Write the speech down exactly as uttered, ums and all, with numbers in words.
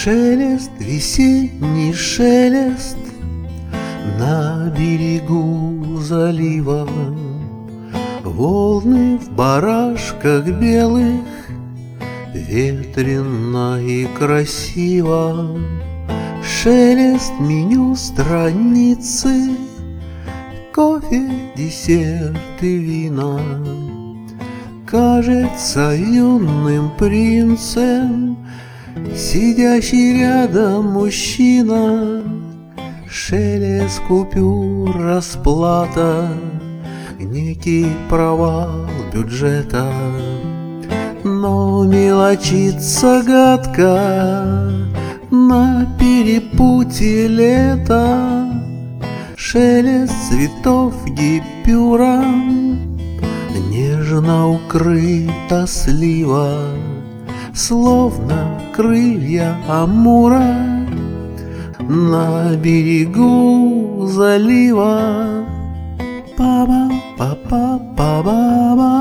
Шелест, весенний шелест на берегу залива, волны в барашках белых, ветрено и красиво. Шелест меню страницы, кофе, десерт и вина. Кажется юным принцем сидящий рядом мужчина. Шелест купюр, расплата, некий провал бюджета. Но мелочится гадко на перепутье лета. Шелест цветов гипюром нежно укрыта слива, словно крылья амура на берегу залива. Па-ба, па-па, па-ба-ба.